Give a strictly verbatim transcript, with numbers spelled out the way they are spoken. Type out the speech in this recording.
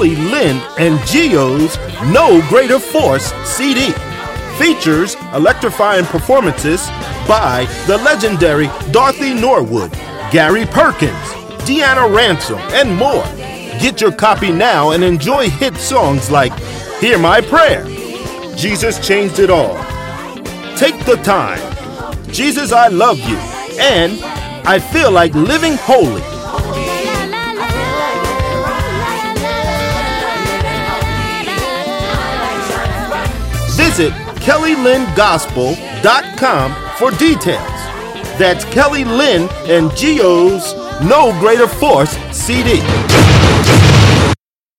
Kelly Lynn and Geo's No Greater Force C D. Features electrifying performances by the legendary Dorothy Norwood, Gary Perkins, Deanna Ransom, and more. Get your copy now and enjoy hit songs like Hear My Prayer, Jesus Changed It All, Take the Time, Jesus I Love You, and I Feel Like Living Holy. Visit Kelly Lynn Gospel dot com for details. That's Kelly Lynn and Geo's No Greater Force C D.